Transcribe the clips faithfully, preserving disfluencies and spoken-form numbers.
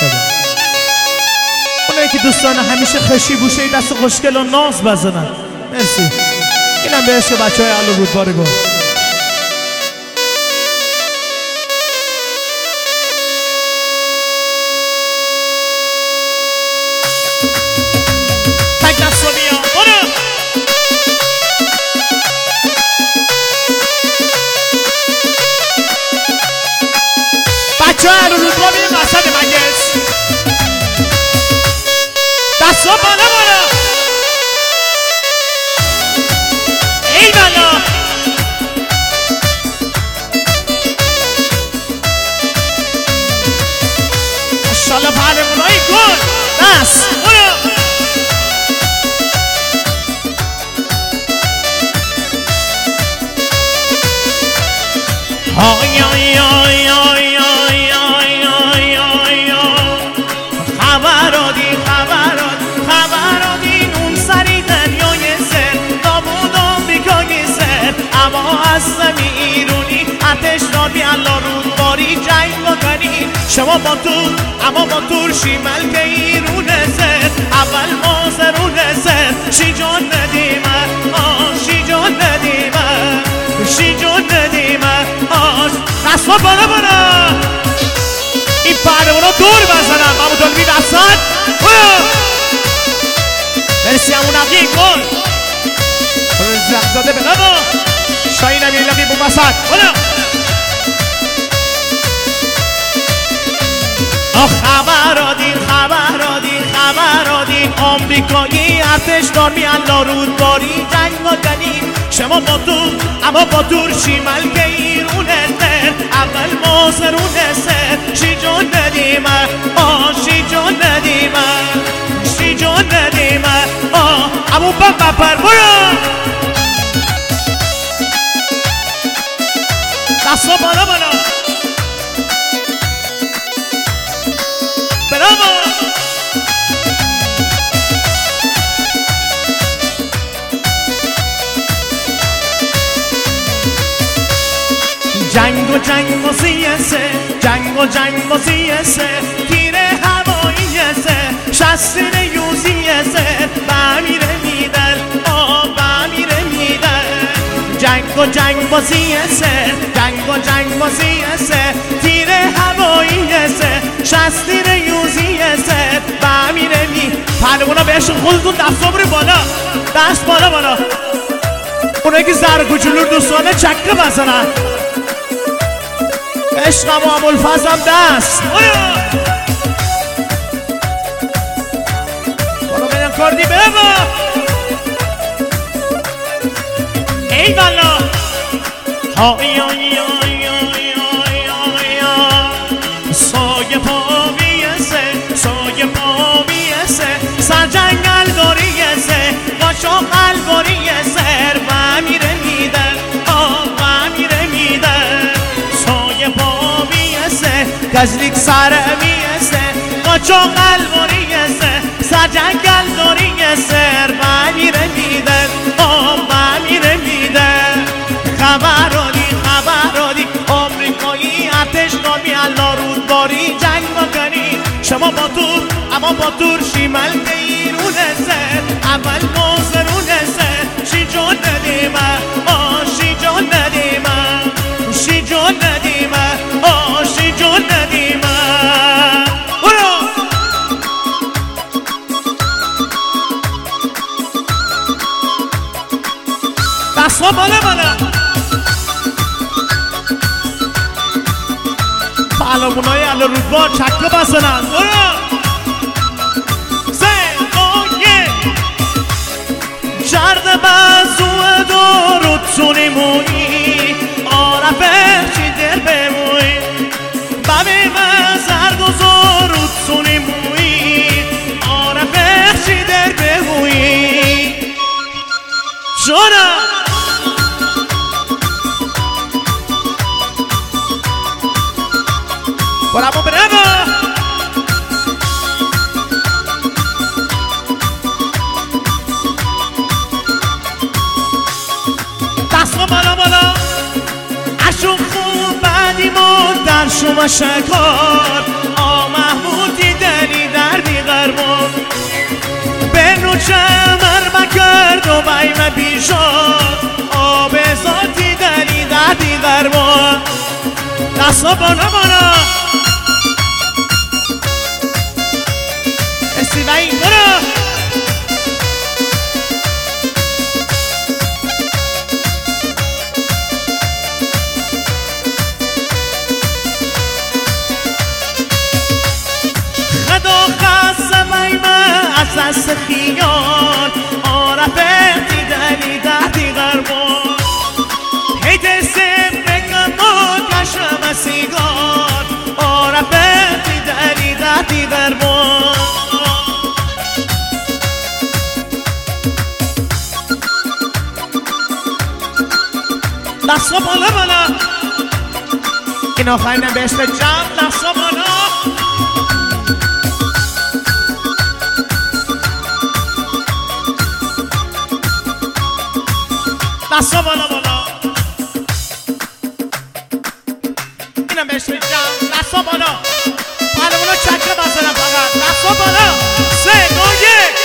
دادم. اونایی که دوستان همیشه خشی بوشه دست خوشگل و ناز بزنن. مرسی. اینم به عشق بچه های اهل رودبار گل. بچه های اهل رودبار بیریم وسط مجلس. دستا بالا بالا. ای بالا. ماشاءالله پهلوانای گل. دست برو. های های های های های های های خبرادی خبراد خبرادی نون سری دریای سر نابود آمریکای سر اما از زمین ایرونی آتش رادی الله رودباری جنگ بکنی شما با تو اما با ترشی ملک ایرون سر اول ما زرون سر شی جان ندیمه آه شی جان ندیمه شی جان ندیمه آه دستا بالا بالا. این پهلوانا دور بزنم محمود علوی وسط. مرسی همون عقیق گل رزقزاده به نبا شاهین امیر لقیب اون وسط. آه خبرادین خبرادین خبرادین آمریکایی ارتشدار می الله رودباری جنگ مدنی شما با تو اما با ترشی ملک ایرون سر اول ما زرون سر شی جان ندیمه آه شی جان ندیمه شی جان ندیمه آه امون بم بپر برو. دستا بالا بالا. برامو. جنگ و جنگ و سیسه جنگ و جنگ و سیسه تیر هوایی سه شستین یوزی سه بمیره میدل آه بمیره میدل جنگ و جنگ و سیسه جنگ و جنگ و سیسه تیر هوایی سه شستین یوزی سه بمیره می پهلوانا به عشق خودتون دستا بریم بالا. دست بالا بالا. اونایی که زهر کوچولو دوستانه چکه بزنن عشقم و ابوالفضلم دست برو بینم کردی ببا. ای والا های های های های های سایه پا بیسه سایه پا بیسه سر جنگل باریسه قاشا قلباری سر و میره میدن آه و میره میدن سایه پا بیسه گزلیک سر بیسه قاشا قلباری سر جنگل داری سر و میره میدن آه و میره میدن خبرادی خبرادی آمریکایی ارتش نامی الله رودباری جنگ بکنی شما با تو اما با ترشی ملک ایرون سر اول نازرون سر شی جان ندیمه آه شی جان ندیمه شی جان ندیمه آه شی جان ندیمه. برو دستا بالا بالا. پهلوانای اهل رودبار چکه بزنن. برو جرد بزوه دارود سونی موی آرفه چی در بموی ببی مزرد و زارود سونی موی آرفه چی در بموی جانا برامو برامو. دستا بالا بالا. اشو خوب بعدی ما در شما شکار آ محمودی شمر بکرد و بیم بیشاد آب ذاتی دلی دردی غربان دستا بالا بالا استیبایی برو خدا خسته بیمه از دست خیال آرفتی دلی دردی غربان هیت سیم بگم ما کشم سیگار آرفتی دلی دردی غربان دستا بالا بالا این آخرینم به اسم جمع دستا بالا دستا بالا بالا اینم بهش میگم دستا بالا پهلوانا چکه بزنم فقط دستا بالا سه دو یک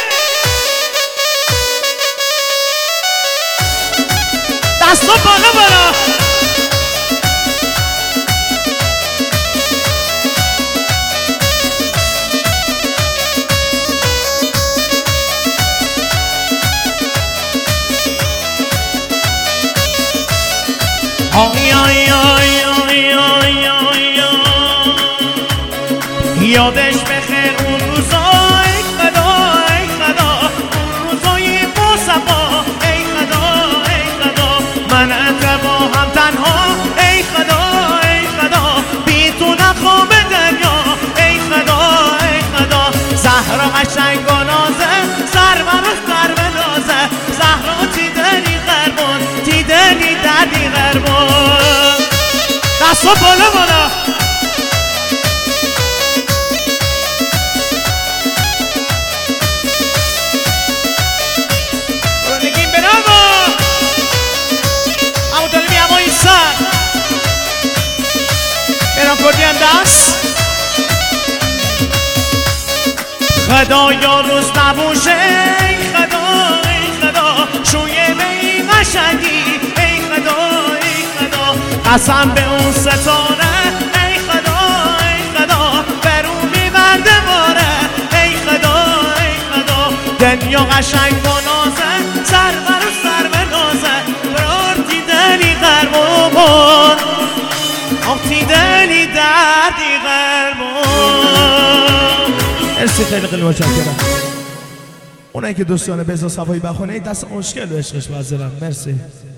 دستا بالا بالا آی آی آی آی آی آی یادش بخیر اون روزا ای خدا ای خدا اون روزای مصفا ای خدا ای خدا من انت با هم تنها ای خدا ای خدا بی تو نخواب دریا ای خدا ای خدا زهرا قشنگ و نازه سرور و سرور نازه زهرا تی دلی غربان تی دلی دلی غربان دستا بالا بالا برو نگیم براو امو طالبی اما این سر برام کردی هم دست خدا یا روز نبوشه ای خدا ای خدا شوی می قشنگی ای خدا ای خدا قسم به اون ستاره ای خدا ای خدا برو میبرده باره ای خدا ای خدا دنیا قشنگ و نازه سر بر سر به نازه برارتی دلی غربان آختی دلی دردی غربان مرسی خیلی خیلی متشکرم اونایی که دوستانه بزا صفایی بخونه دست مشکل و عشقش بذارم مرسی